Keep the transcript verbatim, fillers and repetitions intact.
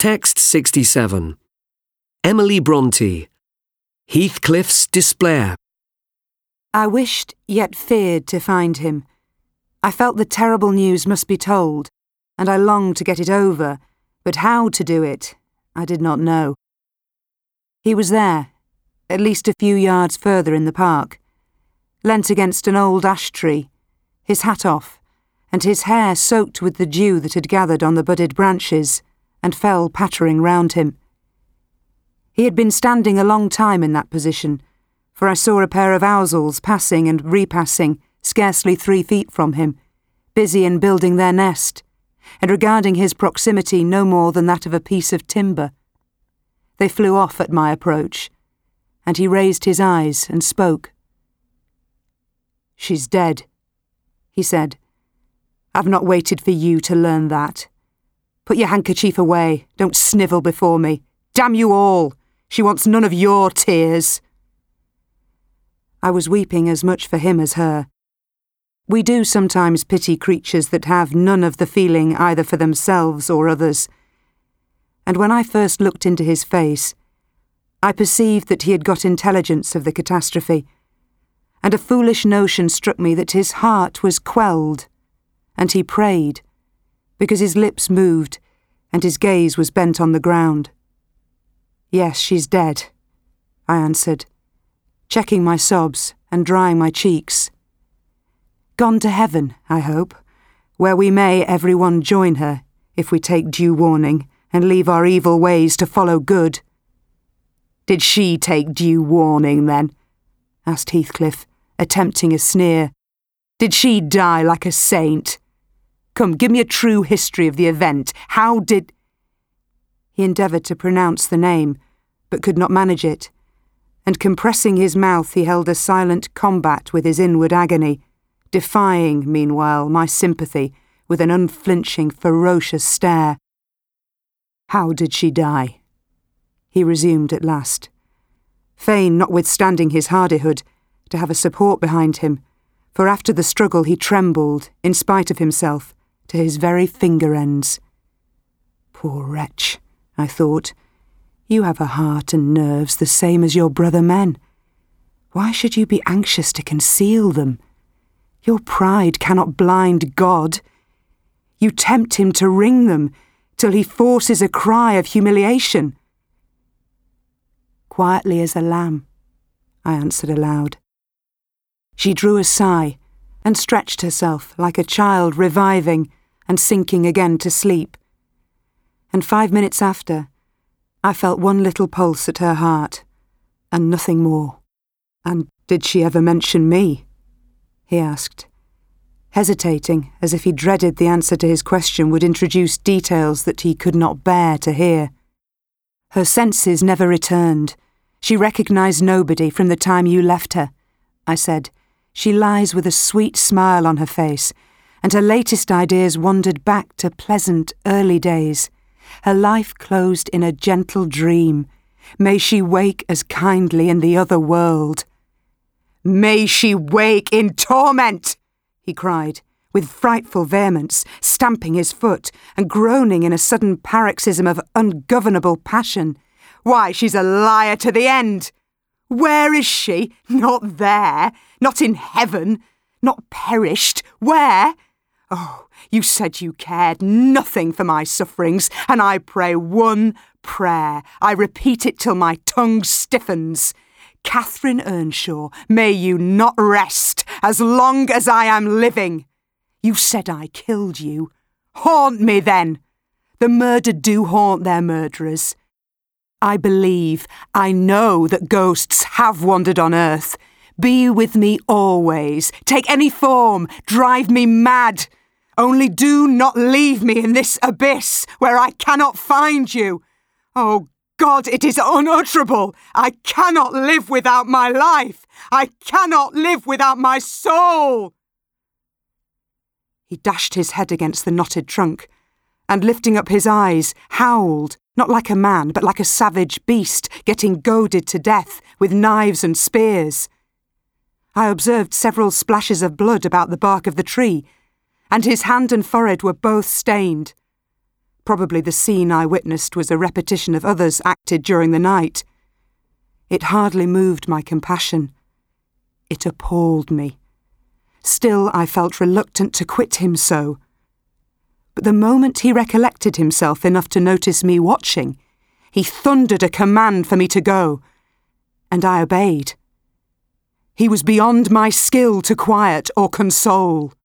Text sixty-seven. Emily Bronte. Heathcliff's Despair. I wished, yet feared, to find him. I felt the terrible news must be told, and I longed to get it over, but how to do it, I did not know. He was there, at least a few yards further in the park, leant against an old ash tree, his hat off, and his hair soaked with the dew that had gathered on the budded branches and fell pattering round him. He had been standing a long time in that position, for I saw a pair of owls passing and repassing scarcely three feet from him, busy in building their nest, and regarding his proximity no more than that of a piece of timber. They flew off at my approach, and he raised his eyes and spoke. "She's dead," he said. "I've not waited for you to learn that. Put your handkerchief away. Don't snivel before me. Damn you all! She wants none of your tears." I was weeping as much for him as her. We do sometimes pity creatures that have none of the feeling either for themselves or others. And when I first looked into his face, I perceived that he had got intelligence of the catastrophe, and a foolish notion struck me that his heart was quelled, and he prayed, because his lips moved and his gaze was bent on the ground. "Yes, she's dead," I answered, checking my sobs and drying my cheeks. "Gone to heaven, I hope, where we may every one join her, if we take due warning and leave our evil ways to follow good." "Did she take due warning, then?" asked Heathcliff, attempting a sneer. "Did she die like a saint? Come, give me a true history of the event. How did—" He endeavoured to pronounce the name, but could not manage it, and compressing his mouth he held a silent combat with his inward agony, defying, meanwhile, my sympathy with an unflinching, ferocious stare. "How did she die?" he resumed at last, fain, notwithstanding his hardihood, to have a support behind him, for after the struggle he trembled, in spite of himself, to his very finger-ends. "Poor wretch," I thought, "you have a heart and nerves the same as your brother men. Why should you be anxious to conceal them? Your pride cannot blind God. You tempt him to wring them, till he forces a cry of humiliation." "Quietly as a lamb," I answered aloud. She drew a sigh and stretched herself like a child reviving and sinking again to sleep. And five minutes after, I felt one little pulse at her heart, and nothing more. "And did she ever mention me?" he asked, hesitating as if he dreaded the answer to his question would introduce details that he could not bear to hear. "Her senses never returned. She recognised nobody from the time you left her," I said. "She lies with a sweet smile on her face, and her latest ideas wandered back to pleasant early days. Her life closed in a gentle dream. May she wake as kindly in the other world." "May she wake in torment!" he cried, with frightful vehemence, stamping his foot and groaning in a sudden paroxysm of ungovernable passion. "Why, she's a liar to the end! Where is she? Not there, not in heaven, not perished. Where? Oh, you said you cared nothing for my sufferings, and I pray one prayer. I repeat it till my tongue stiffens. Catherine Earnshaw, may you not rest as long as I am living. You said I killed you. Haunt me then. The murdered do haunt their murderers. I believe, I know that ghosts have wandered on earth. Be with me always. Take any form. Drive me mad. Only do not leave me in this abyss where I cannot find you. Oh God, it is unutterable. I cannot live without my life. I cannot live without my soul." He dashed his head against the knotted trunk, and lifting up his eyes, howled, not like a man, but like a savage beast getting goaded to death with knives and spears. I observed several splashes of blood about the bark of the tree, and his hand and forehead were both stained. Probably the scene I witnessed was a repetition of others acted during the night. It hardly moved my compassion. It appalled me. Still, I felt reluctant to quit him so. But the moment he recollected himself enough to notice me watching, he thundered a command for me to go, and I obeyed. He was beyond my skill to quiet or console.